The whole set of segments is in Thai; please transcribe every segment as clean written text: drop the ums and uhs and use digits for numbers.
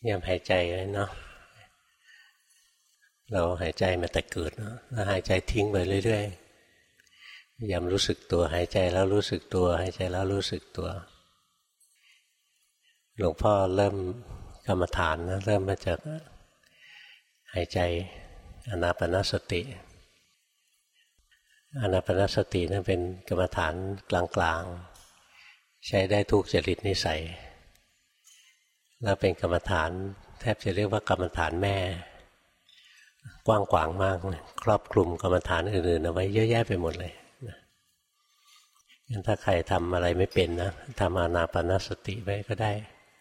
ยามหายใจเนาะเราหายใจมาแต่เกิดเนาะแล้วหายใจทิ้งไปเรื่อยๆพยายามรู้สึกตัวหายใจแล้วรู้สึกตัวหายใจแล้วรู้สึกตัวหลวงพ่อเริ่มกรรมฐานนะเริ่มมาจากหายใจอานาปานสติอานาปานสตินั่นเป็นกรรมฐานกลางๆใช้ได้ทุกจริตนิสัยแล้วเป็นกรรมฐานแทบจะเรียกว่ากรรมฐานแม่กว้างขวางมากครอบคลุมกรรมฐานอื่นๆเอาไว้เยอะแยะไปหมดเลยงั้นถ้าใครทำอะไรไม่เป็นนะทำอานาปานสติไว้ก็ได้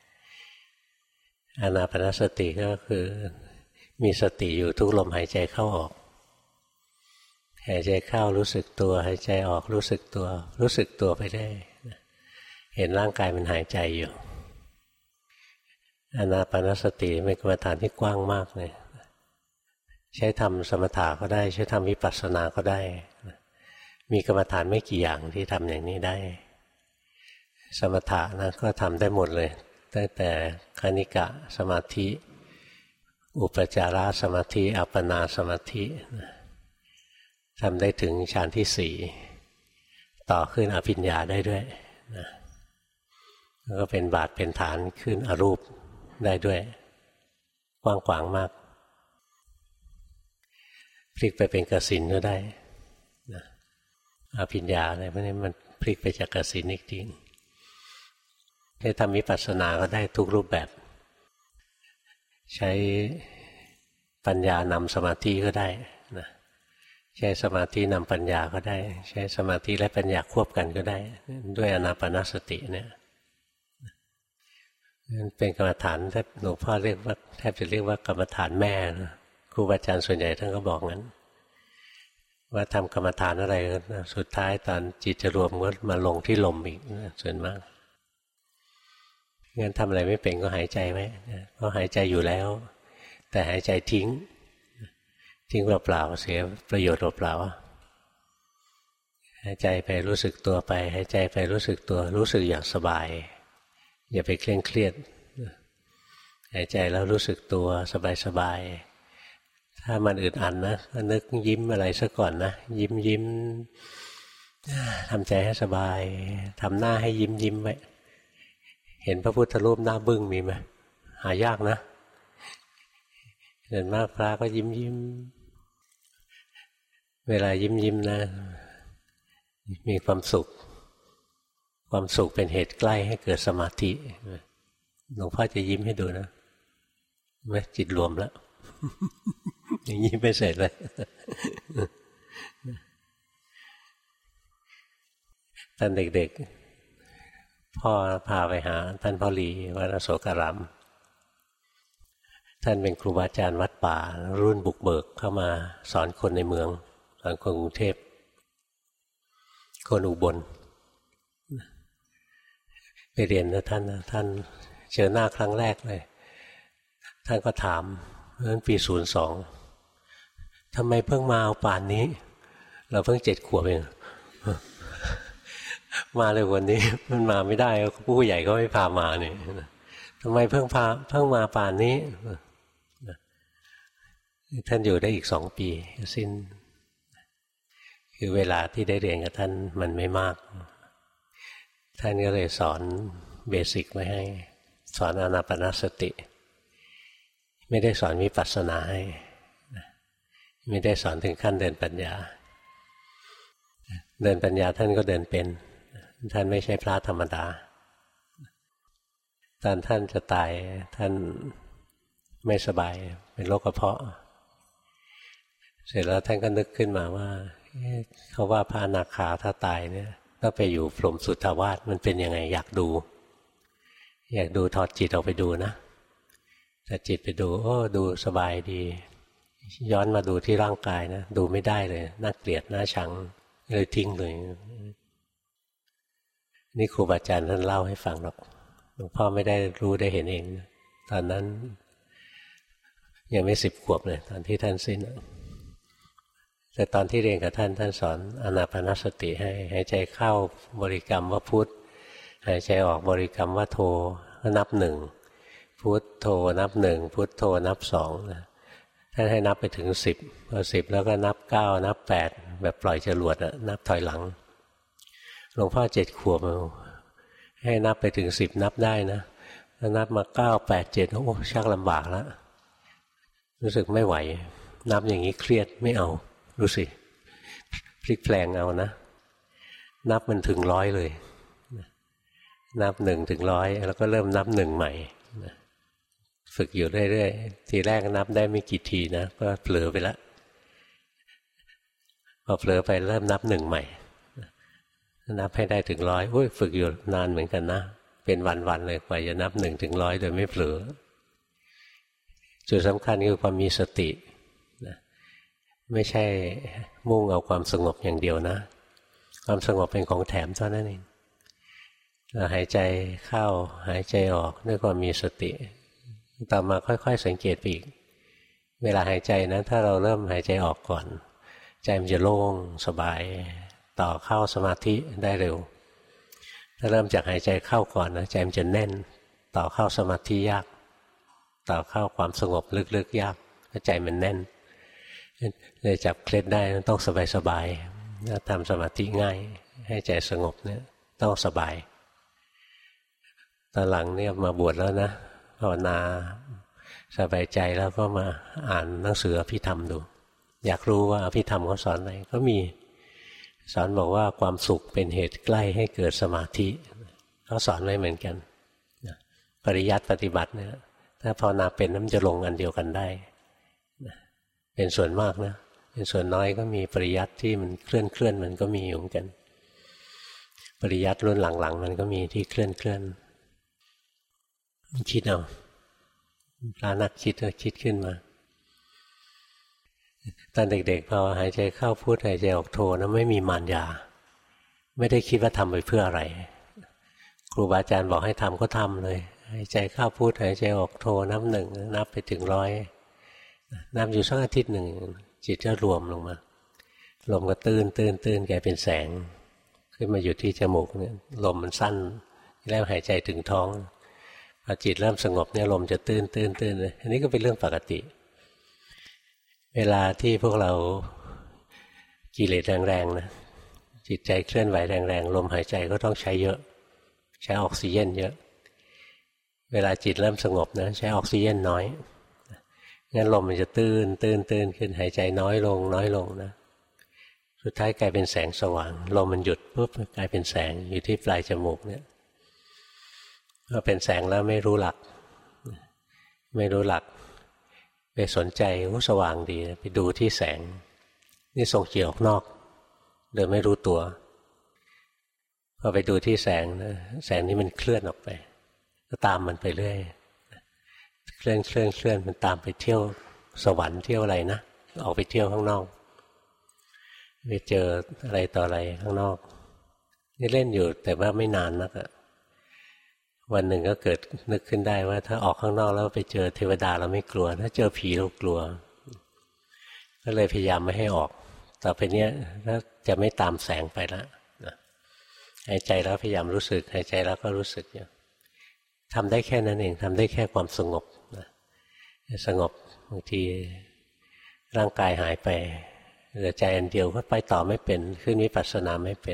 อานาปานสติก็คือมีสติอยู่ทุกลมหายใจเข้าออกหายใจเข้ารู้สึกตัวหายใจออกรู้สึกตัวรู้สึกตัวไปได้เห็นร่างกายมันหายใจอยู่อานาปานสติเป็นกรรมฐานที่กว้างมากเลยใช้ทำสมถะก็ได้ใช้ทำวิปัสสนาก็ได้มีกรรมฐานไม่กี่อย่างที่ทำอย่างนี้ได้สมถะนะก็ทำได้หมดเลยตั้งแต่คณิกะสมาธิอุปจารสมาธิอัปปนาสมาธิทำได้ถึงฌานที่สี่ต่อขึ้นอภิญญาได้ด้วยนะแล้วก็เป็นบาทเป็นฐานขึ้นอรูปได้ด้วยกว้างขวางมากพลิกไปเป็นกสิณก็ได้นะอภิญญาอะไรพวกนี้มันพลิกไปจากกสิณอีกทีให้ทำวิปัสสนาก็ได้ทุกรูปแบบใช้ปัญญานำสมาธิก็ได้นะใช้สมาธินำปัญญาก็ได้ใช้สมาธิและปัญญาควบกันก็ได้ด้วยอานาปานสติเนี่ยเป็นกรรมฐานแทบหลวงพ่อเรียกว่าแทบจะเรียกว่ากรรมฐานแม่นะครูบาอาจารย์ส่วนใหญ่ท่านก็บอกงั้นว่าทำกรรมฐานอะไรสุดท้ายตอนจิตจะรวมก็มาลงที่ลมอีกส่วนมากงั้นทำอะไรไม่เป็นก็หายใจไว้ก็หายใจอยู่แล้วแต่หายใจทิ้งเปล่าๆเสียประโยชน์เปล่าๆหายใจไปรู้สึกตัวไปหายใจไปรู้สึกตัวรู้สึกอย่างสบายอย่าไปเคร่งเครียดหายใจแล้วรู้สึกตัวสบายๆถ้ามันอึดอัดนะก็นึกยิ้มอะไรซะก่อนนะยิ้มทำใจให้สบายทำหน้าให้ยิ้มไว้เห็นพระพุทธรูปหน้าบึ้งมีไหมหายากนะเห็นมากพระก็ยิ้มเวลายิ้มนะมีความสุขเป็นเหตุใกล้ให้เกิดสมาธิหลวงพ่อจะยิ้มให้ดูนะไหมจิตรวมแล้วยังยิ้มไม่เสร็จเลยตอนเด็กๆพ่อพาไปหาท่านพ่อหลีวัดอโศการามท่านเป็นครูบาอาจารย์วัดป่ารุ่นบุกเบิกเข้ามาสอนคนในเมืองสอนคนกรุงเทพคนอุบลไปเรียนนะท่านเจอหน้าครั้งแรกเลยท่านก็ถามนั้นปี02ทำไมเพิ่งมาเอาป่านนี้เราเพิ่ง7 ขวบเองมาเลยวันนี้มันมาไม่ได้ผู้ใหญ่ก็ไม่พามาเนี่ยทำไมเพิ่งมาป่านนี้ท่านอยู่ได้อีก2 ปีสิ้นคือเวลาที่ได้เรียนกับท่านมันไม่มากท่านก็เลยสอนเบสิกไว้ให้สอนอานาปานสติไม่ได้สอนวิปัสสนาให้ไม่ได้สอนถึงขั้นเดินปัญญาเดินปัญญาท่านก็เดินเป็นท่านไม่ใช่พระธรรมดาตอนท่านจะตายท่านไม่สบายเป็นโรคกระเพาะเสร็จแล้วท่านก็นึกขึ้นมาว่าเขาว่าพระอนาคาถ้าตายเนี่ยก็ไปอยู่พรหมสุทธาวาสมันเป็นยังไงอยากดูถอดจิตออกไปดูนะแต่จิตไปดูดูสบายดีย้อนมาดูที่ร่างกายนะดูไม่ได้เลยน่าเกลียดน่าชังเลยทิ้งเลยนี่ครูบาอาจารย์ท่านเล่าให้ฟังหรอกหลวงพ่อไม่ได้รู้ได้เห็นเองตอนนั้นยังไม่10 ขวบเลยตอนที่ท่านสิ้นแต่ตอนที่เรียนกับท่านสอนอานาปานสติให้หายใจเข้าบริกรรมว่าพุทธหายใจออกบริกรรมว่าโธก็นับ1 พุทโธนับ1พุทโธนับ2นะท่านให้นับไปถึง10พอ10แล้วก็นับ9นับ8แบบปล่อยจรวดอะนับถอยหลังหลวงพ่อ7 ขวบให้นับไปถึง10นับได้นะแล้วนับมา9 8 7โอ้ชักลำบากแล้วรู้สึกไม่ไหวนับอย่างนี้เครียดไม่เอารู้สิพลิกแปลงเอานะนับมันถึง100เลยนับ1ถึง100แล้วก็เริ่มนับ1ใหม่ฝึกอยู่เรื่อยๆทีแรกนับได้ไม่กี่ทีนะก็เผลอไปแล้วพอเผลอไปเริ่มนับ1ใหม่นับให้ได้ถึง100อุ้ยฝึกอยู่นานเหมือนกันนะเป็นวันๆเลยกว่าจะนับ1ถึง100โดยไม่เผลอจุดสำคัญคือความมีสตินะไม่ใช่มุ่งเอาความสงบอย่างเดียวนะความสงบเป็นของแถมเท่านั้นเองเราหายใจเข้าหายใจออกด้วยความมีสติต่อมาค่อยๆสังเกตไปอีกเวลาหายใจนะถ้าเราเริ่มหายใจออกก่อนใจมันจะโล่งสบายต่อเข้าสมาธิได้เร็วถ้าเริ่มจากหายใจเข้าก่อนนะใจมันจะแน่นต่อเข้าสมาธิยากต่อเข้าความสงบลึกๆยากเพราะใจมันแน่นเลยจับเคล็ดได้ต้องสบายๆถ้าทำสมาธิง่ายให้ใจสงบเนี่ยต้องสบายตอนหลังเนี่ยมาบวชแล้วนะภาวนาสบายใจแล้วก็มาอ่านหนังสืออภิธรรมดูอยากรู้ว่าอภิธรรมเขาสอนอะไรก็มีสอนบอกว่าความสุขเป็นเหตุใกล้ให้เกิดสมาธิเขาสอนไว้เหมือนกันปริยัติปฏิบัติเนี่ยถ้าภาวนาเป็นนั้นจะลงอันเดียวกันได้เป็นส่วนมากนะเป็นส่วนน้อยก็มีปริยัติที่มันเคลื่อนมันก็มีอยู่เหมือนกันปริยัติรุ่นหลังๆมันก็มีที่เคลื่อนคิดเอาพระนักคิดก็คิดขึ้นมาตอนเด็กๆพอหายใจเข้าพุทหายใจออกโทนะไม่มีมารยาไม่ได้คิดว่าทำไปเพื่ออะไรครูบาอาจารย์บอกให้ทำก็ทำเลยหายใจเข้าพุทหายใจออกโทนับ1นับไปถึง100นับอยู่สักอาทิตย์หนึ่งจิตจะรวมลงมาลมก็ตื่นกลายเป็นแสงขึ้นมาอยู่ที่จมูกเนี่ยลมมันสั้นแล้วหายใจถึงท้องพอจิตเริ่มสงบเนี่ยลมจะตื่นเลยอันนี้ก็เป็นเรื่องปกติเวลาที่พวกเรากิเลสแรงๆนะจิตใจเคลื่อนไหวแรงๆลมหายใจก็ต้องใช้เยอะใช้ออกซิเจนเยอะเวลาจิตเริ่มสงบนะใช้ออกซิเจนน้อยงั้นลมมันจะตื่นขึ้นหายใจน้อยลงนะสุดท้ายกลายเป็นแสงสว่างลมมันหยุดปุ๊บกลายเป็นแสงอยู่ที่ปลายจมูกเนี่ยพอเป็นแสงแล้วไม่รู้หลักไปสนใจสว่างดีไปดูที่แสงนี่ส่งจิตออกนอกโดยไม่รู้ตัวพอไปดูที่แสงนะแสงนี้มันเคลื่อนออกไปก็ตามมันไปเรื่อยเคลื่อนมันตามไปเที่ยวสวรรค์เที่ยวอะไรนะออกไปเที่ยวข้างนอกไปเจออะไรต่ออะไรข้างนอกนี่เล่นอยู่แต่ว่าไม่นานนักอะวันหนึ่งก็เกิดนึกขึ้นได้ว่าถ้าออกข้างนอกแล้วไปเจอเทวดาเราไม่กลัวถ้าเจอผีเรากลัวก็เลยพยายามไม่ให้ออกต่อไปเนี้ยถ้าจะไม่ตามแสงไปแล้วหายใจแล้วพยายามรู้สึกหายใจแล้วก็รู้สึกอยู่ทำได้แค่นั้นเองทำได้แค่ความสงบสงบบางทีร่างกายหายไปเหลือใจอันเดียวก็ไปต่อไม่เป็นขึ้นวิปัสสนาไม่เป็น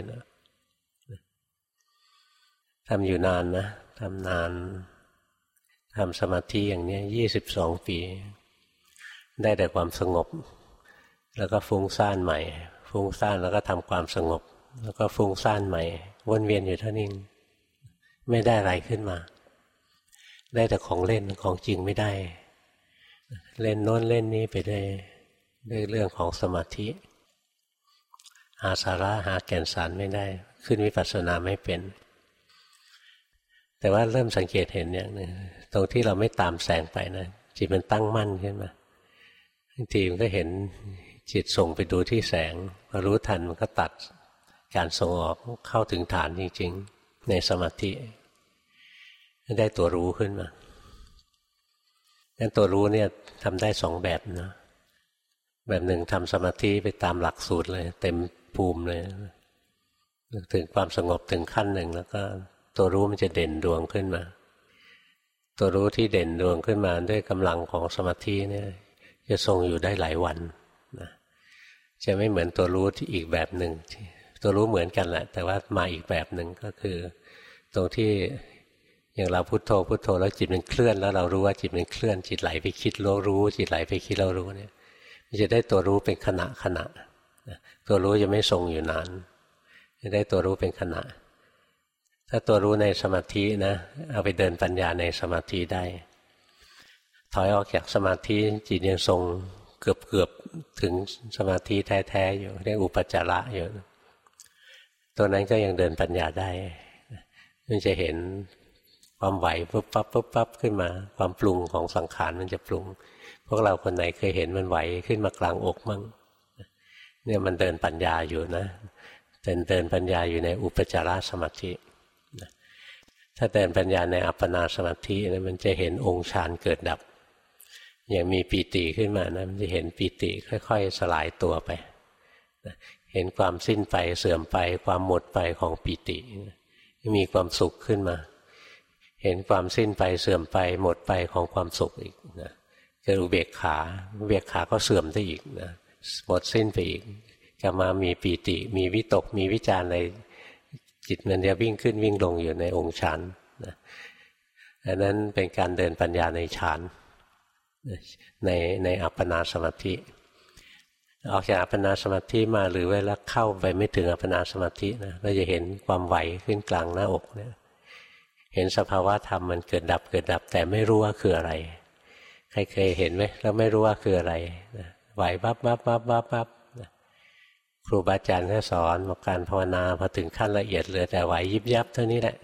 ทำอยู่นานนะทำนานทำสมาธิอย่างนี้22 ปีได้แต่ความสงบแล้วก็ฟุ้งซ่านใหม่ฟุ้งซ่านแล้วก็ทำความสงบแล้วก็ฟุ้งซ่านใหม่วนเวียนอยู่เท่านี้ไม่ได้อะไรขึ้นมาได้แต่ของเล่นของจริงไม่ได้เล่นโน้นเล่นนี้ไปได้ด้วยเรื่องของสมาธิหาสาระหาแก่นสารไม่ได้ขึ้นวิปัสสนาไม่เป็นแต่ว่าเริ่มสังเกตเห็นอย่างนึงตรงที่เราไม่ตามแสงไปนะจิตมันตั้งมั่นขึ้นมาบางทีมันก็เห็นจิตส่งไปดูที่แสงพอรู้ทันมันก็ตัดการส่งออกเข้าถึงฐานจริงๆในสมาธิได้ตัวรู้ขึ้นมางั้นตัวรู้เนี่ยทำได้2 แบบนะแบบหนึ่งทำสมาธิไปตามหลักสูตรเลยเต็มภูมิเลยถึงความสงบถึงขั้นหนึ่งแล้วก็ตัวรู้มันจะเด่นดวงขึ้นมาตัวรู้ที่เด่นดวงขึ้นมาด้วยกำลังของสมาธิเนี่ยจะทรงอยู่ได้หลายวันนะจะไม่เหมือนตัวรู้ที่อีกแบบหนึ่งตัวรู้เหมือนกันแหละแต่ว่ามาอีกแบบหนึ่งก็คือตรงที่อย่างเราพุทโธพุทโธแล้วจิตมันเคลื่อนแล้วเรารู้ว่าจิตมันเคลื่อนจิตไหลไปคิดเรารู้จิตไหลไปคิดเรารู้เนี่ยมันจะได้ตัวรู้เป็นขณะขณะตัวรู้จะไม่ทรงอยู่นานจะได้ตัวรู้เป็นขณะถ้าตัวรู้ในสมาธินะเอาไปเดินปัญญาในสมาธิได้ถอยออกจากสมาธิจิตยังทรงเกือบถึงสมาธิแท้ๆอยู่เรียกอุปจาระอยู่ตัวนั้นก็ยังเดินปัญญาได้มันจะเห็นความไหวปุ๊บปั๊บปุ๊บปั๊บขึ้นมาความปรุงของสังขารมันจะปรุงพวกเราคนไหนเคยเห็นมันไหวขึ้นมากลางอกมั่งเนี่ยมันเดินปัญญาอยู่นะเดินปัญญาอยู่ในอุปจารสมาธิถ้าเดินปัญญาในอัปปนาสมาธินะมันจะเห็นองค์ฌานเกิดดับอย่างมีปีติขึ้นมานะมันจะเห็นปีติค่อยๆสลายตัวไปเห็นความสิ้นไปเสื่อมไปความหมดไปของปีติมีความสุขขึ้นมาเห็นความสิ้นไปเสื่อมไปหมดไปของความสุขอีกนะเกิดอุเบกขาก็เสื่อมได้อีกนะหมดสิ้นไปอีกกลับมามีปีติมีวิตกมีวิจารอะไรจิตมันจะวิ่งขึ้นวิ่งลงอยู่ในองค์ฌานนะอันนั้นเป็นการเดินปัญญาในฌานในอัปปนาสมาธิออกจากอัปปนาสมาธิมาหรือเวลาเข้าไปไม่ถึงอัปปนาสมาธินะเราจะเห็นความไหวขึ้นกลางหน้าอกเนี่ยเห็นสภาวะธรรมมันเกิดดับแต่ไม่รู้ว่าคืออะไรใครเคยเห็นไหมแล้วไม่รู้ว่าคืออะไรไหวบับครูบาอาจารย์ก็สอนบอกการภาวนาพอถึงขั้นละเอียดเหลือแต่ไหวยิบยับเท่านี้แหละ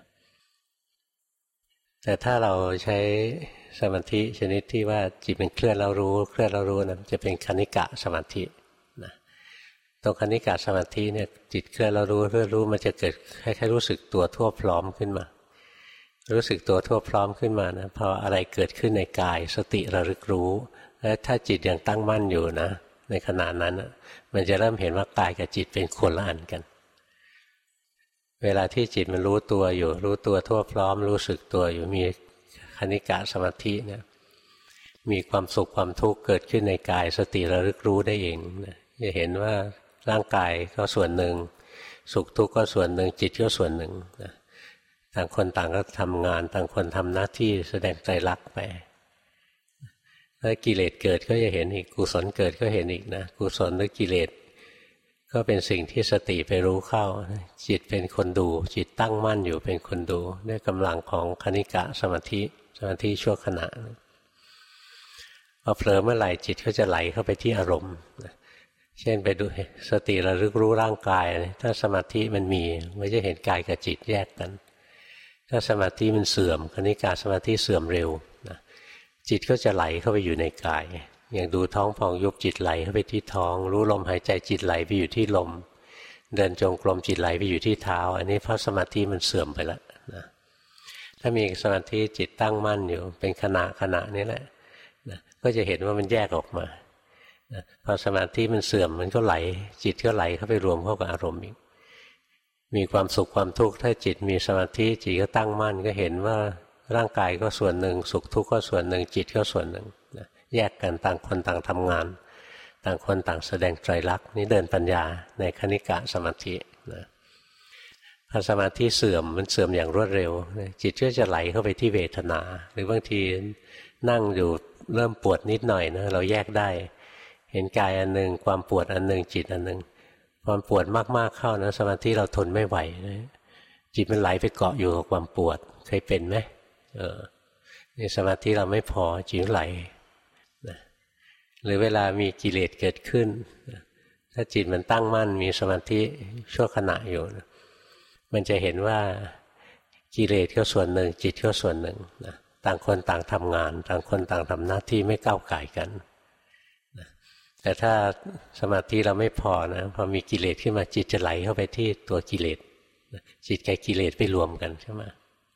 แต่ถ้าเราใช้สมาธิชนิดที่ว่าจิตมันเคลื่อนเรารู้นะจะเป็นคณิกะสมาธินะตรงคณิกะสมาธิเนี่ยจิตเคลื่อนเรารู้มันจะเกิดคล้ายๆรู้สึกตัวทั่วพร้อมขึ้นมารู้สึกตัวทั่วพร้อมขึ้นมานะพออะไรเกิดขึ้นในกายสติระลึกรู้และถ้าจิตยังตั้งมั่นอยู่นะในขณะนั้นมันจะเริ่มเห็นว่ากายกับจิตเป็นคนละอันกันเวลาที่จิตมันรู้ตัวอยู่รู้ตัวทั่วพร้อมรู้สึกตัวอยู่มีคณิกะสมาธิเนี่ยมีความสุขความทุกข์เกิดขึ้นในกายสติระลึกรู้ได้เองจะเห็นว่าร่างกายก็ส่วนหนึ่งสุขทุกข์ก็ส่วนหนึ่งจิตก็ส่วนหนึ่งต่างคนต่างก็ทำงานต่างคนทำหน้าที่แสดงไตรลักษณ์ไปถ้ากิเลสเกิดก็จะเห็นอีกกุศลเกิดก็เห็นอีกนะกุศลหรือกิเลสก็เป็นสิ่งที่สติไปรู้เข้าจิตเป็นคนดูจิตตั้งมั่นอยู่เป็นคนดูด้วยกำลังของคณิกะสมาธิชั่วขณะพอเผลอเมื่อไหร่จิตก็จะไหลเข้าไปที่อารมณ์เช่นไปดูสติระลึกรู้ร่างกายถ้าสมาธิมันมีมันจะเห็นกายกับจิตแยกกันถ้าสมาธิมันเสื่อมคณิกะสมาธิเสื่อมเร็วจิตก็จะไหลเข้าไปอยู่ในกายอย่างดูท้องพองยุบจิตไหลเข้าไปที่ท้องรู้ลมหายใจจิตไหลไปอยู่ที่ลมเดินจงกรมจิตไหลไปอยู่ที่เท้าอันนี้เพราะสมาธิมันเสื่อมไปแล้วนะถ้ามีสมาธิจิตตั้งมั่นอยู่เป็นขณะนี้แหละนะก็จะเห็นว่ามันแยกออกมานะพอสมาธิมันเสื่อมมันก็ไหลจิตก็ไหลเข้าไปรวมเข้ากับอารมณ์อีกมีความสุขความทุกข์ถ้าจิตมีสมาธิจิตก็ตั้งมั่นก็เห็นว่าร่างกายก็ส่วนหนึ่งสุขทุกข์ก็ส่วนหนึ่งจิตก็ส่วนหนึ่งนะแยกกันต่างคนต่างทำงานต่างคนต่างแสดงไตรลักษณ์นี่เดินปัญญาในคณิกะสมาธินะพอสมาธิเสื่อมมันเสื่อมอย่างรวดเร็วจิตก็จะไหลเข้าไปที่เวทนาหรือบางทีนั่งอยู่เริ่มปวดนิดหน่อยนะเราแยกได้เห็นกายอันหนึ่งความปวดอันหนึ่งจิตอันหนึ่งความปวดมากๆเข้านะสมาธิเราทนไม่ไหวนะจิตมันไหลไปเกาะอยู่กับความปวดเคยเป็นไหมนี่สมาธิเราไม่พอจิตไหลนะหรือเวลามีกิเลสเกิดขึ้นถ้าจิตมันตั้งมั่นมีสมาธิชั่วขณะอยู่นะมันจะเห็นว่ากิเลสก็ส่วนหนึ่งจิตก็ส่วนหนึ่งนะต่างคนต่างทำงานต่างคนต่างทำหน้าที่ไม่ก้าวก่ายกันนะแต่ถ้าสมาธิเราไม่พอนะพอมีกิเลสขึ้นมาจิตจะไหลเข้าไปที่ตัวกิเลสจิตกับกิเลสไปรวมกันใช่ไหม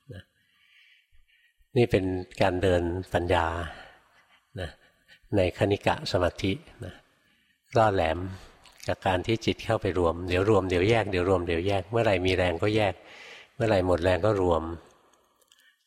นี่เป็นการเดินปัญญานะในคณิกะสมาธินะล่อแหลมกับการที่จิตเข้าไปรวมเดี๋ยวรวมเดี๋ยวแยกเดี๋ยวรวมเดี๋ยวแยกเมื่อไหร่มีแรงก็แยกเมื่อไหร่หมดแรงก็รวม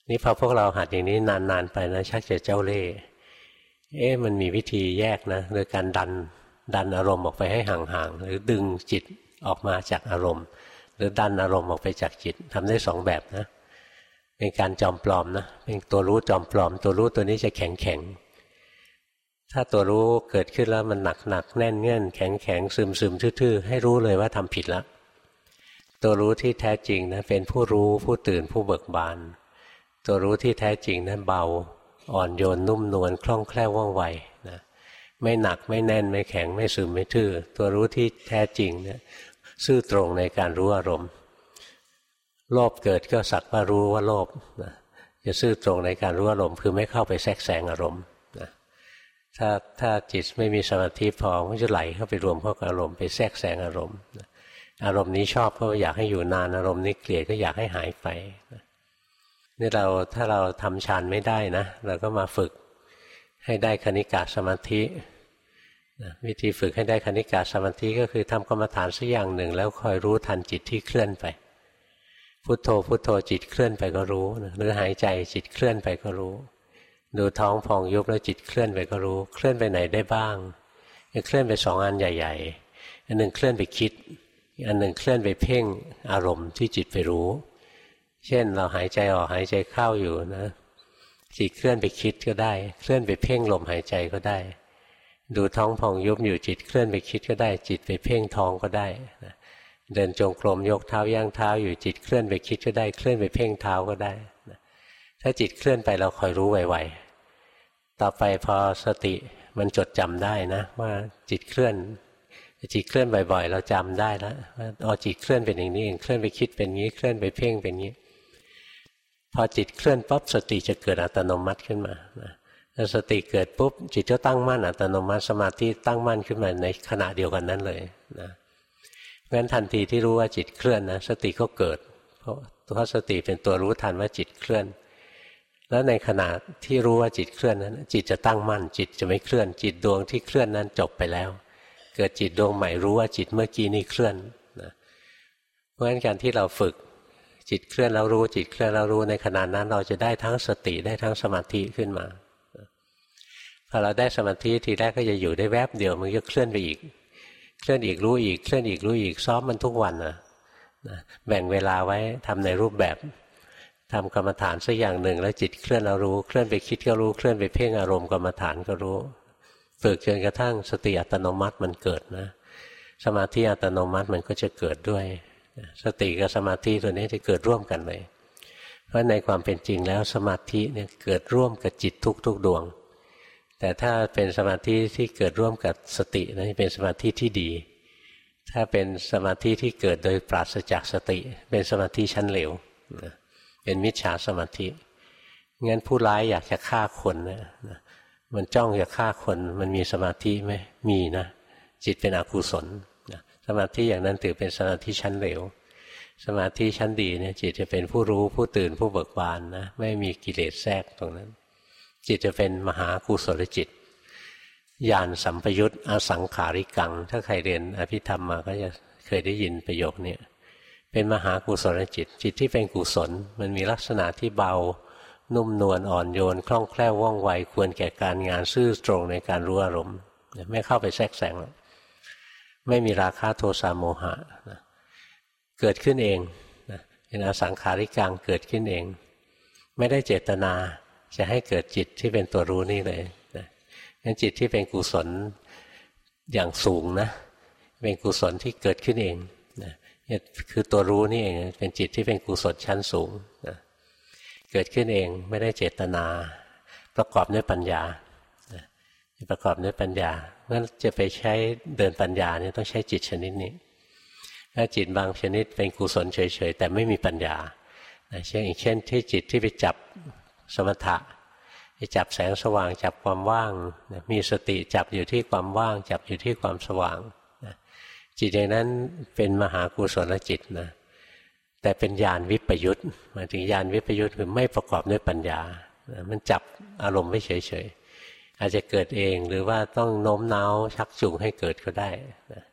นี่พอพวกเราหัดอย่างนี้นานๆไปนะชักจะเจ้าเล่ห์มันมีวิธีแยกนะโดยการดันอารมณ์ออกไปให้ห่างๆหรือดึงจิตออกมาจากอารมณ์หรือดันอารมณ์ออกไปจากจิตทำได้สองแบบนะเป็นการจอมปลอมนะเป็นตัวรู้จอมปลอมตัวรู้ตัวนี้จะแข็งถ้าตัวรู้เกิดขึ้นแล้วมันหนักแน่นเงื่อนแข็งซึมทื่อๆให้รู้เลยว่าทำผิดแล้วตัวรู้ที่แท้จริงนะเป็นผู้รู้ผู้ตื่นผู้เบิกบานตัวรู้ที่แท้จริงนั้นเบาอ่อนโยนนุ่มนวลคล่องแคล่วว่องไวนะไม่หนักไม่แน่นไม่แข็งไม่ซึมไม่ทื่อตัวรู้ที่แท้จริงเนี่ยซื่อตรงในการรู้อารมณ์โลภเกิดก็สักว่ารู้ว่าโลภนะจะซื่อตรงในการรู้อารมณ์คือไม่เข้าไปแทรกแซงอารมณ์นะถ้าจิตไม่มีสมาธิพอมันจะไหลเข้าไปรวมเข้ากับอารมณ์ไปแทรกแซงอารมณ์อารมณ์นี้ชอบก็อยากให้อยู่นานอารมณ์นี้เกลียดก็อยากให้หายไปนี่ถ้าเราทำฌานไม่ได้นะเราก็มาฝึกให้ได้คณิกะสมาธิวิธีฝึกให้ได้คณิกะสมาธิก็คือทำกรรมฐานสักอย่างหนึ่งแล้วคอยรู้ทันจิตที่เคลื่อนไปพุทโธพุทโธจิตเคลื่อนไปก็รู้หรือหายใจจิตเคลื่อนไปก็รู้ดูท้องพองยุบแล้วจิตเคลื่อนไปก็รู้เคลื่อนไปไหนได้บ้างเคลื่อนไปสองอันใหญ่ๆอันหนึ่งเคลื่อนไปคิดอันหนึ่งเคลื่อนไปเพ่งอารมณ์ที่จิตไปรู้เช่นเราหายใจออกหายใจเข้าอยู่นะจิตเคลื่อนไปคิดก็ได้เคลื่อนไปเพ่งลมหายใจก็ได้ดูท้องพองยุบอยู่จิตเคลื่อนไปคิดก็ได้จิตไปเพ่งท้องก็ได้เดินจงกรมยกเท้าย่างเท้าอยู่จิตเคลื่อนไปคิดก็ได้เคลื่อนไปเพ่งเท้าก็ได้ถ้าจิตเคลื่อนไปเราคอยรู้ไวๆต่อไปพอสติมันจดจำได้นะว่าจิตเคลื่อนบ่อยๆเราจำได้แล้วว่าจิตเคลื่อนเป็นอย่างนี้เองเคลื่อนไปคิดเป็นงี้เคลื่อนไปเพ่งเป็นงี้พอจิตเคลื่อนปั๊บสติจะเกิดอัตโนมัติขึ้นมาถ้าสติเกิดปุ๊บจิตจะตั้งมั่นอัตโนมัติสมาธิตั้งมั่นขึ้นมาในขณะเดียวกันนั้นเลยนะเพราะฉะนั้นทันทีที่รู้ว่าจิตเคลื่อนนะสติก็เกิดเพราะสติเป็นตัวรู้ทันว่าจิตเคลื่อนแล้วในขณะที่รู้ว่าจิตเคลื่อนนั้นจิตจะตั้งมั่นจิตจะไม่เคลื่อนจิตดวงที่เคลื่อนนั้นจบไปแล้วเกิดจิตดวงใหม่รู้ว่าจิตเมื่อกี้นี้เคลื่อนนะเพราะฉะนั้นการที่เราฝึกจิตเคลื่อนแล้วรู้จิตเคลื่อนแล้วรู้ในขณะนั้นเราจะได้ทั้งสติได้ทั้งสมาธิขึ้นมาพอเราได้สมาธิทีแรกก็จะอยู่ได้แวบเดียวมันก็เคลื่อนไปอีกเคลื่อนอีกรู้อีกเคลื่อนอีกรู้อีกซ้อมมันทุกวันนะแบ่งเวลาไว้ทำในรูปแบบทำกรรมฐานสักอย่างหนึ่งแล้วจิตเคลื่อนแล้วรู้เคลื่อนไปคิดก็รู้เคลื่อนไปเพ่งอารมณ์กรรมฐานก็รู้ฝึกจนกระทั่งสติอัตโนมัติมันเกิดนะสมาธิอัตโนมัติมันก็จะเกิดด้วยสติกับสมาธิตัวนี้จะเกิดร่วมกันเลยเพราะในความเป็นจริงแล้วสมาธิเนี่ยเกิดร่วมกับจิตทุกดวงแต่ถ้าเป็นสมาธิที่เกิดร่วมกับสตินะเป็นสมาธิที่ดีถ้าเป็นสมาธิที่เกิดโดยปราศจากสติเป็นสมาธิชั้นเหลวเป็นมิจฉาสมาธิงั้นผู้ร้ายอยากจะฆ่าคนนะมันจ้องจะฆ่าคนมันมีสมาธิไหมมีนะจิตเป็นอกุศลสมาธิอย่างนั้นถือเป็นสมาธิชั้นเหลวสมาธิชั้นดีเนี่ยจิตจะเป็นผู้รู้ผู้ตื่นผู้เบิกบานนะไม่มีกิเลสแทรกตรงนั้นจิตจะเป็นมหากุศลจิตญาณสัมปยุตอสังขาริกังถ้าใครเรียนอภิธรรมมาก็จะเคยได้ยินประโยคนี้เป็นมหากุศลจิตจิตที่เป็นกุศลมันมีลักษณะที่เบานุ่มนวลอ่อนโยนคล่องแคล่วว่องไวควรแก่การงานซื่อตรงในการรู้อารมณ์ไม่เข้าไปแทรกแซงไม่มีราคะโทสะโมหะเกิดขึ้นเองเป็นอสังขาริกังเกิดขึ้นเองไม่ได้เจตนาจะให้เกิดจิตที่เป็นตัวรู้นี่เลยงั้นจิตที่เป็นกุศลอย่างสูงนะเป็นกุศลที่เกิดขึ้นเองคือตัวรู้นี่เองเป็นจิตที่เป็นกุศลชั้นสูงเกิดขึ้นเองไม่ได้เจตนาประกอบด้วยปัญญาประกอบด้วยปัญญางั้นจะไปใช้เดินปัญญาเนี่ยต้องใช้จิตชนิดนี้ถ้าจิตบางชนิดเป็นกุศลเฉยๆแต่ไม่มีปัญญาเช่นที่จิตที่ไปจับสมถะไปจับแสงสว่างจับความว่างมีสติจับอยู่ที่ความว่างจับอยู่ที่ความสว่างจิตอย่างนั้นเป็นมหากุศลจิตนะแต่เป็นญาณวิปยุตหมายถึงญาณวิปยุตคือไม่ประกอบด้วยปัญญามันจับอารมณ์ไม่เฉยๆอาจจะเกิดเองหรือว่าต้องโน้มน้าวชักจูงให้เกิดก็ได้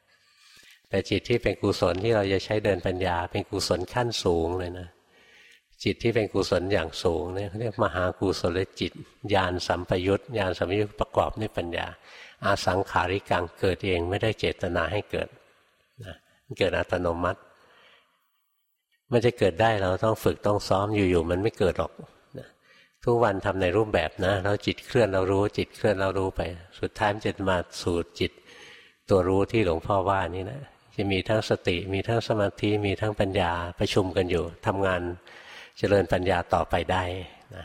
แต่จิตที่เป็นกุศลที่เราจะใช้เดินปัญญาเป็นกุศลขั้นสูงเลยนะจิตที่เป็นกุศลอย่างสูงเนี่ยเรียกมหากุศลจิตญาณสัมปยุตญาณสัมปยุตประกอบด้วยปัญญาอาสังขาริกังเกิดเองไม่ได้เจตนาให้เกิดเกิดอัตโนมัติมันจะเกิดได้เราต้องฝึกต้องซ้อมอยู่ๆมันไม่เกิดหรอกทุกวันทำในรูปแบบนะแล้วจิตเคลื่อนเรารู้จิตเคลื่อนเรารู้ไปสุดท้ายมันจะมาสู่จิตตัวรู้ที่หลวงพ่อว่านี่นะจะมีทั้งสติมีทั้งสมาธิมีทั้งปัญญาประชุมกันอยู่ทำงานเจริญปัญญาต่อไปได้นะ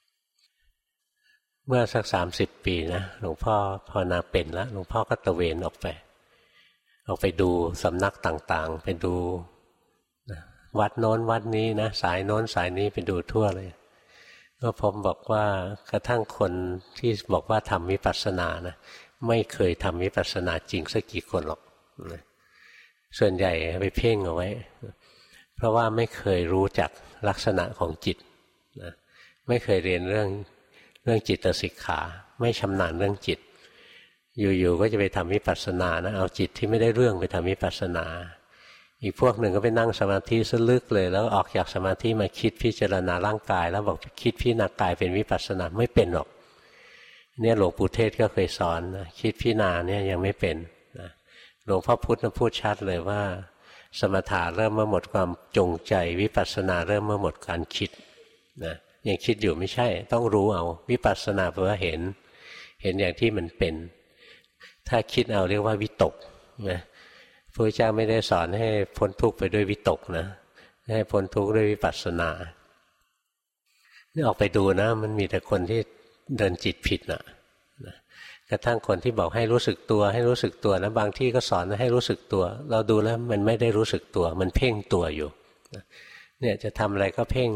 เมื่อสัก30 ปีนะหลวงพ่อภาวนาเป็นแล้วหลวงพ่อก็ตระเวนออกไปดูสำนักต่างๆไปดูวัดโน้นวัดนี้นะสายโน้นสายนี้ไปดูทั่วเลยก็ผมบอกว่ากระทั่งคนที่บอกว่าทำวิปัสสนานะไม่เคยทำวิปัสสนาจริงสักกี่คนหรอกส่วนใหญ่ไปเพ่งเอาไว้เพราะว่าไม่เคยรู้จักลักษณะของจิตนะไม่เคยเรียนเรื่องจิตสิกขาไม่ชำนาญเรื่องจิตอยู่ๆก็จะไปทำวิปัสสนานะเอาจิตที่ไม่ได้เรื่องไปทำวิปัสสนาอีกพวกหนึ่งก็ไปนั่งสมาธิซะลึกเลยแล้วออกจากสมาธิมาคิดพิจารณาร่างกายแล้วบอกคิดพิจารณากายเป็นวิปัสสนาไม่เป็นหรอกเนี่ยหลวงปู่เทศก็เคยสอนนะคิดพิจารณาเนี่ยยังไม่เป็นนะหลวงพ่อพุธพูดชัดเลยว่าสมถะเริ่มเมื่อหมดความจงใจวิปัสสนาเริ่มเมื่อหมดการคิดนะยังคิดอยู่ไม่ใช่ต้องรู้เอาวิปัสสนาแปลว่าเห็นอย่างที่มันเป็นถ้าคิดเอาเรียกว่าวิตกนะพระพุทธเจ้าไม่ได้สอนให้พ้นทุกข์ไปด้วยวิตกนะให้พ้นทุกข์ด้วยวิปัสสนานี่ออกไปดูนะมันมีแต่คนที่เดินจิตผิดนะกระทั่งคนที่บอกให้รู้สึกตัวให้รู้สึกตัวนะบางที่ก็สอนให้รู้สึกตัวเราดูแล้วมันไม่ได้รู้สึกตัวมันเพ่งตัวอยู่เนี่ยจะทำอะไรก็เพ่ง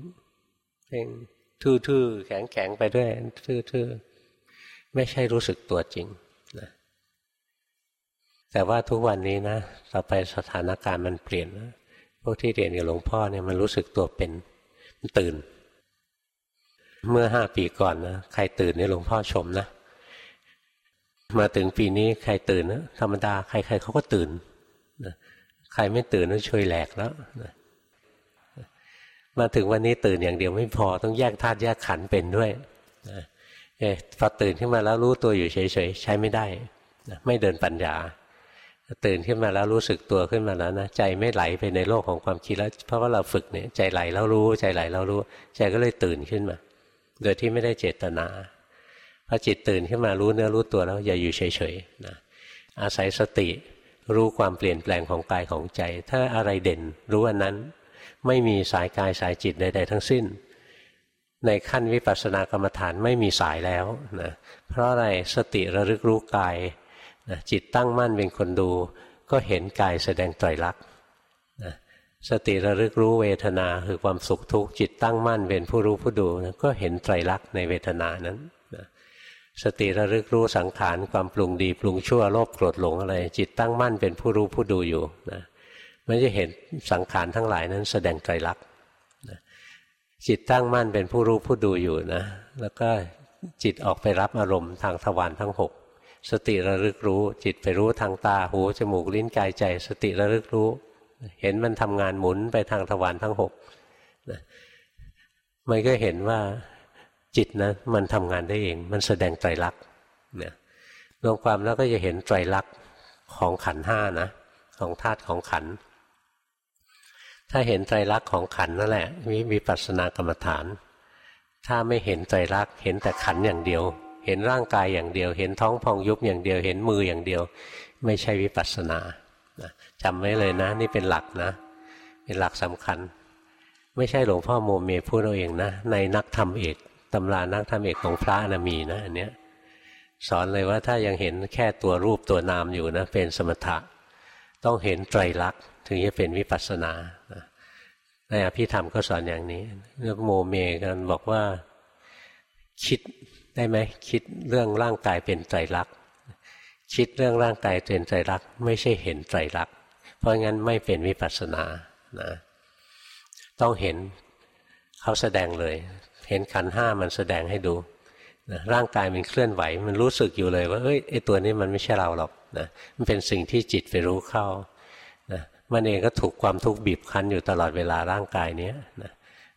ทื่อๆแข็งๆไปด้วยทื่อๆไม่ใช่รู้สึกตัวจริงนะแต่ว่าทุกวันนี้นะต่อไปสถานการณ์มันเปลี่ยนนะพวกที่เรียนกับหลวงพ่อเนี่ยมันรู้สึกตัวเป็นมันตื่นเมื่อ5 ปีก่อนนะใครตื่นเนี่ยหลวงพ่อชมนะมาถึงปีนี้ใครตื่นนะธรรมดาใครๆเขาก็ตื่นนะใครไม่ตื่นก็ช่วยแหลกแล้วนะมาถึงวันนี้ตื่นอย่างเดียวไม่พอต้องแยกธาตุแยกขันธ์เป็นด้วยนะพอตื่นขึ้นมาแล้วรู้ตัวอยู่เฉยๆใช้ไม่ได้นะไม่เดินปัญญาตื่นขึ้นมาแล้วรู้สึกตัวขึ้นมาแล้วนะใจไม่ไหลไปในโลกของความคิดแล้วเพราะว่าเราฝึกเนี่ยใจไหลแล้วรู้ใจไหลแล้วรู้ใจก็เลยตื่นขึ้นมาโดยที่ไม่ได้เจตนาพอจิตตื่นขึ้นมารู้เนื้อรู้ตัวแล้วอย่าอยู่เฉยๆนะอาศัยสติรู้ความเปลี่ยนแปลงของกายของใจถ้าอะไรเด่นรู้อันนั้นไม่มีสายกายสายจิตใดๆทั้งสิ้นในขั้นวิปัสสนากรรมฐานไม่มีสายแล้วนะเพราะอะไรสติระลึกรู้กายนะจิตตั้งมั่นเป็นคนดูก็เห็นกายแสดงไตรลักษณ์นะสติระลึกรู้เวทนาคือความสุขทุกข์จิตตั้งมั่นเป็นผู้รู้ผู้ดูนะก็เห็นไตรลักษณ์ในเวทนานั้นนะสติระลึกรู้สังขารความปรุงดีปรุงชั่วโลภโกรธหลงอะไรจิตตั้งมั่นเป็นผู้รู้ผู้ดูอยู่นะมันจะเห็นสังขารทั้งหลายนั้นแสดงไตรลักษณ์นะจิตตั้งมั่นเป็นผู้รู้ผู้ดูอยู่นะแล้วก็จิตออกไปรับอารมณ์ทางทวารทั้ง6สติระลึกรู้จิตไปรู้ทางตาหูจมูกลิ้นกายใจสติระลึกรู้เห็นมันทำงานหมุนไปทางทวารทั้ง6นะมันก็เห็นว่าจิตนะมันทำงานได้เองมันแสดงไตรลักษณ์เนี่ยรวมความแล้วก็จะเห็นไตรลักษณ์ของขันธ์5นะของธาตุของขันธ์ถ้าเห็นไตรลักษณ์ของขันธ์นั่นแหละวิปัสสนากรรมฐานถ้าไม่เห็นไตรลักษณ์เห็นแต่ขันธ์อย่างเดียวเห็นร่างกายอย่างเดียวเห็นท้องพองยุบอย่างเดียวเห็นมืออย่างเดียวไม่ใช่วิปัสสนาจำไว้เลยนะนี่เป็นหลักนะเป็นหลักสำคัญไม่ใช่หลวงพ่อโมเมพูดเอาเองนะในนักธรรมเอกตำรานักธรรมเอกของพระนะมีนะอันเนี้ยสอนเลยว่าถ้ายังเห็นแค่ตัวรูปตัวนามอยู่นะเป็นสมถะต้องเห็นไตรลักษณ์ถึงจะเป็นวิปัสสนาในอภิธรรมก็สอนอย่างนี้เรื่องโมเมกันบอกว่าคิดได้ไหมคิดเรื่องร่างกายเป็นไตรลักษณ์คิดเรื่องร่างกายเป็นไตรลักษณ์ไม่ใช่เห็นไตรลักษณ์เพราะงั้นไม่เป็นวิปัสสนานะต้องเห็นเขาแสดงเลยเห็นขันธ์5มันแสดงให้ดูนะร่างกายมันเคลื่อนไหวมันรู้สึกอยู่เลยว่าไอ้ตัวนี้มันไม่ใช่เราหรอกนะมันเป็นสิ่งที่จิตไปรู้เข้านะมันเองก็ถูกความทุกข์บีบคั้นอยู่ตลอดเวลาร่างกายนี้นะ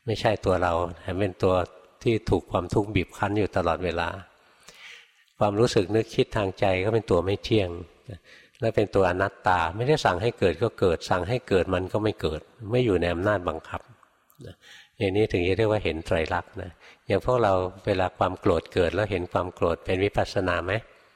ไม่ใช่ตัวเราแต่เป็นตัวที่ถูกความทุกข์บีบคั้นอยู่ตลอดเวลาความรู้สึกนึกคิดทางใจก็เป็นตัวไม่เที่ยงและเป็นตัวอนัตตาไม่ได้สั่งให้เกิดก็เกิดสั่งให้เกิดมันก็ไม่เกิดไม่อยู่ในอำนาจบังคับอย่างนี้ถึงจะเรียกว่าเห็นไตรลักษณ์นะอย่างพวกเราเวลาความโกรธเกิดแล้วเห็นความโกรธเป็นวิปัสสนาไหม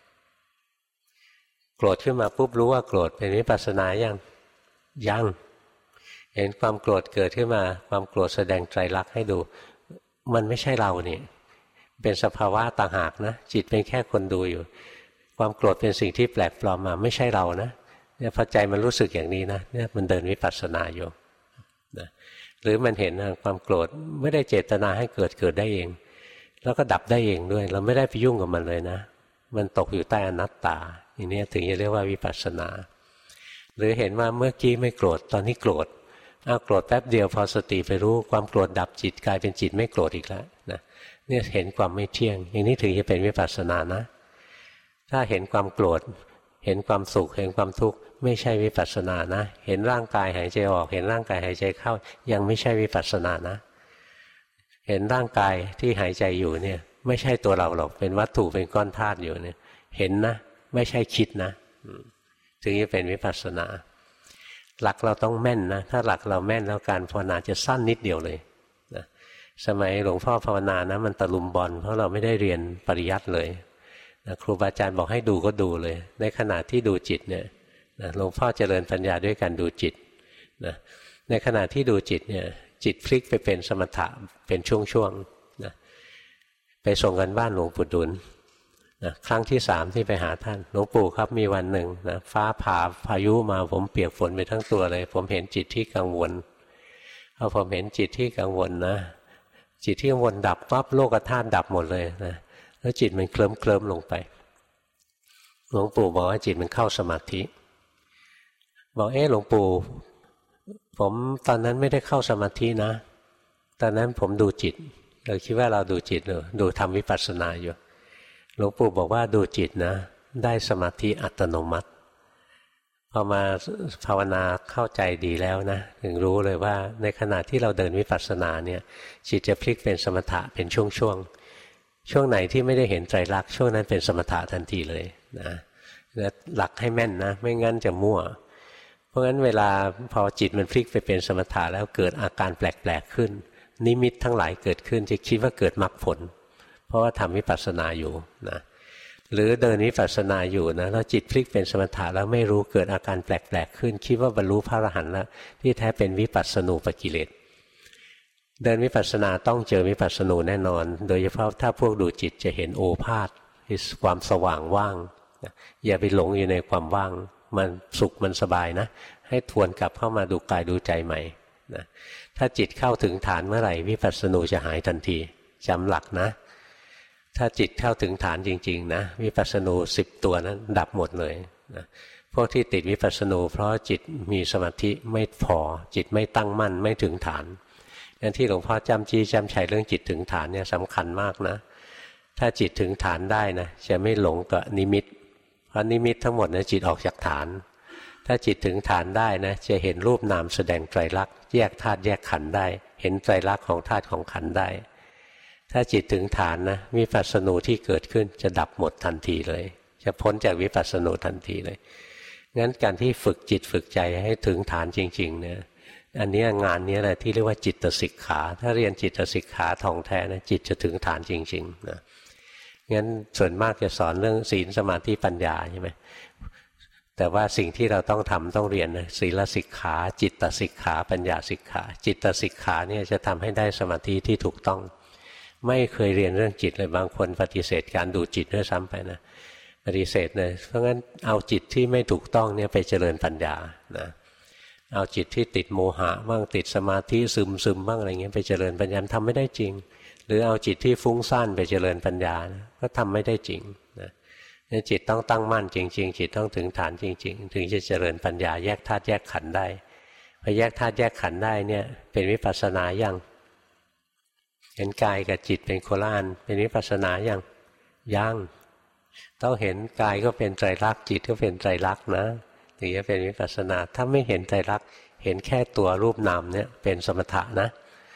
โกรธขึ้นมาปุ๊บรู้ว่าโกรธเป็นวิปัสสนายังเห็นความโกรธเกิดขึ้นมาความโกรธแสดงไตรลักษณ์ให้ดูมันไม่ใช่เรานี่เป็นสภาวะต่างหากนะจิตเป็นแค่คนดูอยู่ความโกรธเป็นสิ่งที่แปลกปลอมมาไม่ใช่เรานะเนี่ยพอใจมันรู้สึกอย่างนี้นะเนี่ยมันเดินวิปัสสนาอยู่นะหรือมันเห็นความโกรธไม่ได้เจตนาให้เกิดได้เองแล้วก็ดับได้เองด้วยเราไม่ได้ไปยุ่งกับมันเลยนะมันตกอยู่ใต้อนัตตาอย่างนี้ถึงจะเรียกว่าวิปัสสนาหรือเห็นว่าเมื่อกี้ไม่โกรธตอนนี้โกรธโกรธแป๊บเดียวพอสติไปรู้ความโกรธดับจิตกลายเป็นจิตไม่โกรธอีกแล้วนะเนี่ยเห็นความไม่เที่ยงอย่างนี้ถึงจะเป็นวิปัสสนานะถ้าเห็นความโกรธเห็นความสุขเห็นความทุกข์ไม่ใช่วิปัสสนานะเห็นร่างกายหายใจออกเห็นร่างกายหายใจเข้ายังไม่ใช่วิปัสสนานะเห็นร่างกายที่หายใจอยู่เนี่ยไม่ใช่ตัวเราหรอกเป็นวัตถุเป็นก้อนธาตุอยู่เนี่ยเห็นนะไม่ใช่คิดนะถึงจะเป็นวิปัสสนาหลักเราต้องแม่นนะถ้าหลักเราแม่นแล้วการภาวนาจะสั้นนิดเดียวเลยนะสมัยหลวงพ่อภาวนานะมันตะลุมบอลเพราะเราไม่ได้เรียนปริยัติเลยนะครูบาอาจารย์บอกให้ดูก็ดูเลยในขณะที่ดูจิตเนี่ยนะหลวงพ่อเจริญปัญญาด้วยการดูจิตนะในขณะที่ดูจิตเนี่ยจิตพลิกไปเป็นสมถะเป็นช่วงๆนะไปส่งกันบ้านหลวงปู่ดุลนะครั้งที่3ที่ไปหาท่านหลวงปู่ครับมีวันหนึ่งนะฟ้าผ่าพายุมาผมเปียกฝนไปทั้งตัวเลยผมเห็นจิตที่กังวลพอผมเห็นจิตที่กังวลนะจิตที่กังวลดับปั๊บโลกธาตุดับหมดเลยนะแล้วจิตมันเคลิ้มลงไปหลวงปู่บอกว่าจิตมันเข้าสมาธิบอกหลวงปู่ผมตอนนั้นไม่ได้เข้าสมาธินะตอนนั้นผมดูจิตเราคิดว่าเราดูจิตดูทำวิปัสสนาอยู่หลวงปู่บอกว่าดูจิตนะได้สมาธิอัตโนมัติพอมาภาวนาเข้าใจดีแล้วนะถึงรู้เลยว่าในขณะที่เราเดินวิปัสสนาเนี่ยจิตจะพลิกเป็นสมถะเป็นช่วงไหนที่ไม่ได้เห็นไตรลักษณ์ช่วงนั้นเป็นสมถะทันทีเลยนะหลักให้แม่นนะไม่งั้นจะมั่วเพราะงั้นเวลาพอจิตมันพลิกไปเป็นสมถะแล้วเกิดอาการแปลกๆขึ้นนิมิตทั้งหลายเกิดขึ้นจะคิดว่าเกิดมรรคผลเพราะว่าทำวิปัสสนาอยู่นะหรือเดินวิปัสสนาอยู่นะแล้วจิตพลิกเป็นสมถะแล้วไม่รู้เกิดอาการแปลกๆขึ้นคิดว่าบรรลุพระอรหันต์แล้วที่แท้เป็นวิปัสสนูปกิเลสเดินวิปัสสนาต้องเจอวิปัสสนูแน่นอนโดยเฉพาะถ้าพวกดูจิตจะเห็นโอภาสคือความสว่างว่างอย่าไปหลงอยู่ในความว่างมันสุขมันสบายนะให้ทวนกลับเข้ามาดูกายดูใจใหม่นะถ้าจิตเข้าถึงฐานเมื่อไหร่วิปัสสนูจะหายทันทีจำหลักนะถ้าจิตเข้าถึงฐานจริงๆนะวิปัสสนู10ตัวนั้นดับหมดเลยนะพวกที่ติดวิปัสสนูเพราะจิตมีสมาธิไม่พอจิตไม่ตั้งมั่นไม่ถึงฐานงั้นที่หลวงพ่อจำชัยเรื่องจิตถึงฐานเนี่ยสำคัญมากนะถ้าจิตถึงฐานได้นะจะไม่หลงกับนิมิตเพราะนิมิตทั้งหมดนะจิตออกจากฐานถ้าจิตถึงฐานได้นะจะเห็นรูปนามแสดงไตรลักษณ์แยกธาตุแยกขันธ์ได้เห็นไตรลักษณ์ของธาตุของขันธ์ได้ถ้าจิตถึงฐานนะวิปัสสนูที่เกิดขึ้นจะดับหมดทันทีเลยจะพ้นจากวิปัสสนูทันทีเลยงั้นการที่ฝึกจิตฝึกใจให้ถึงฐานจริงๆเนี่ยอันนี้งานนี้แหละที่เรียกว่าจิตสิกขาถ้าเรียนจิตสิกขาท่องแท้นะจิตจะถึงฐานจริงๆนะงั้นส่วนมากจะสอนเรื่องศีลสมาธิปัญญาใช่ไหมแต่ว่าสิ่งที่เราต้องทำต้องเรียนนะศีลสิกขาจิตสิกขาปัญญาสิกขาจิตสิกขาเนี่ยจะทำให้ได้สมาธิที่ถูกต้องไม่เคยเรียนเรื่องจิตเลยบางคนปฏิเสธการดูจิตด้วยซ้ำไปนะปฏิเสธเลยเพราะงั้นเอาจิตที่ไม่ถูกต้องเนี่ยไปเจริญปัญญานะเอาจิตที่ติดโมหะบ้างติดสมาธิซึมบ้างอะไรเงี้ยไปเจริญปัญญาทำไม่ได้จริงหรือเอาจิตที่ฟุ้งซ่านไปเจริญปัญญานะก็ทำไม่ได้จริงนะจิตต้องตั้งมั่นจริงๆจิตต้องถึงฐานจริงๆถึงจะเจริญปัญญาแยกธาตุแยกขันธ์ได้พอแยกธาตุแยกขันธ์ได้เนี่ยเป็นวิปัสสนายังเห็นกายกับจิตเป็นโคละอันเป็นวิปัสสนายังต้องเห็นกายก็เป็นไตรลักษณ์จิตก็เป็นไตรลักษณ์นะถึงจะเป็นวิปัสสนาถ้าไม่เห็นไตรลักษณ์เห็นแค่ตัวรูปนามเนี่ยเป็นสมถะนะ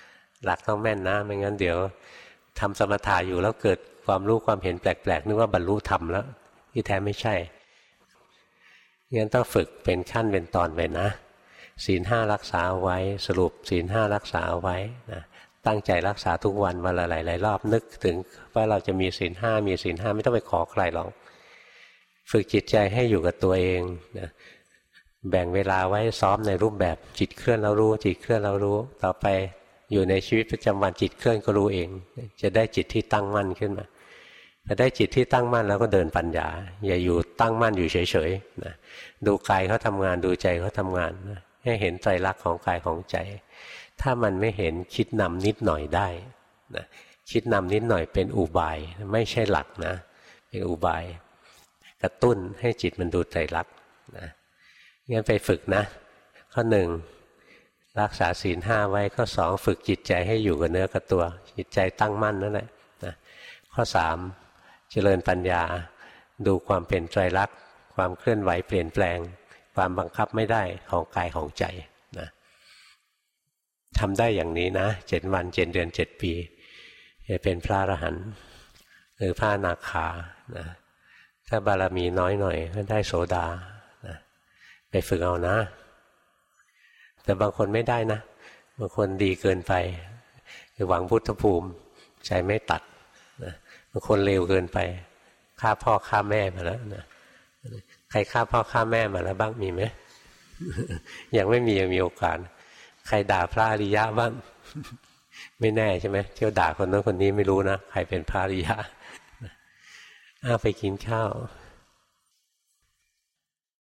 หลักต้องแม่นนะไม่งั้นเดี๋ยวทำสมถะอยู่แล้วเกิดความรู้ความเห็นแปลกๆนึกว่าบรรลุธรรมแล้วที่แท้ไม่ใช่งั้นต้องฝึกเป็นขั้นเป็นตอนไปนะศีลห้ารักษาเอาไว้สรุปศีลห้ารักษาเอาไว้นะตั้งใจรักษาทุกวันวันละหลายๆรอบนึกถึงว่าเราจะมีศีลห้ามีศีลห้าไม่ต้องไปขอใครหรอกฝึกจิตใจให้อยู่กับตัวเองนะแบ่งเวลาไว้ซ้อมในรูปแบบจิตเคลื่อนแล้วรู้จิตเคลื่อนแล้วรู้ต่อไปอยู่ในชีวิตประจำวันจิตเคลื่อนก็รู้เองจะได้จิตที่ตั้งมั่นขึ้นมาพอได้จิตที่ตั้งมั่นแล้วก็เดินปัญญาอย่าอยู่ตั้งมั่นอยู่เฉยๆนะดูกายเขาทำงานดูใจเขาทำงานนะให้เห็นไตรลักษณ์ของกายของใจถ้ามันไม่เห็นคิดนำนิดหน่อยได้นะคิดนำนิดหน่อยเป็นอุบายไม่ใช่หลักนะเป็นอุบายกระตุ้นให้จิตมันดูไตรลักษณ์นะงั้นไปฝึกนะข้อหนึ่งรักษาศีลห้าไว้ข้อสองฝึกจิตใจให้อยู่กับเนื้อกับตัวจิตใจตั้งมั่นนั่นแหละนะข้อสามเจริญปัญญาดูความเป็นไตรลักษณ์ความเคลื่อนไหวเปลี่ยนแปลงความบังคับไม่ได้ของกายของใจนะทำได้อย่างนี้นะ7 วัน7 เดือน7 ปีจะเป็นพระอรหันต์หรือพระอนาคานะถ้าบารมีน้อยหน่อยก็ได้โสดานะไปฝึกเอานะแต่บางคนไม่ได้นะบางคนดีเกินไปหวังพุทธภูมิใจไม่ตัดนะบางคนเลวเกินไปฆ่าพ่อฆ่าแม่มาแล้วนะใครฆ่าพ่อฆ่าแม่มาแล้วบ้างมีไหม ยังไม่มียังมีโอกาสใครด่าพระอริยะบ้าง ไม่แน่ใช่ไหมเที่ยวด่าคนนั้นคนนี้ไม่รู้นะใครเป็นพระอริยะไปกินข้าว